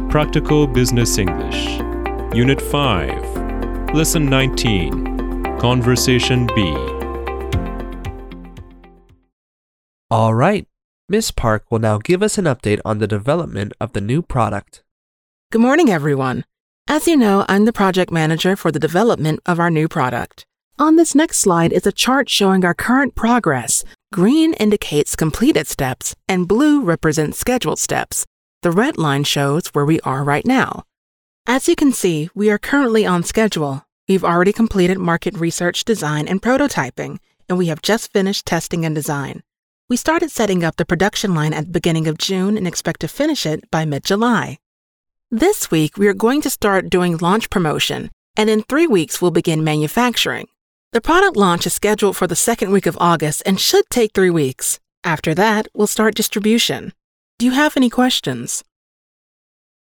Practical Business English, Unit 5, Lesson 19, Conversation B. All right, Miss Park will now give us an update on the development of the new product. Good morning, everyone. As you know, I'm the project manager for the development of our new product. On this next slide is a chart showing our current progress. Green indicates completed steps, and blue represents scheduled steps. The red line shows where we are right now. As you can see, we are currently on schedule. We've already completed market research, design, and prototyping, and we have just finished testing and design. We started setting up the production line at the beginning of June and expect to finish it by mid-July. This week, we are going to start doing launch promotion, and in 3 weeks, we'll begin manufacturing. The product launch is scheduled for the second week of August and should take 3 weeks. After that, we'll start distribution. Do you have any questions?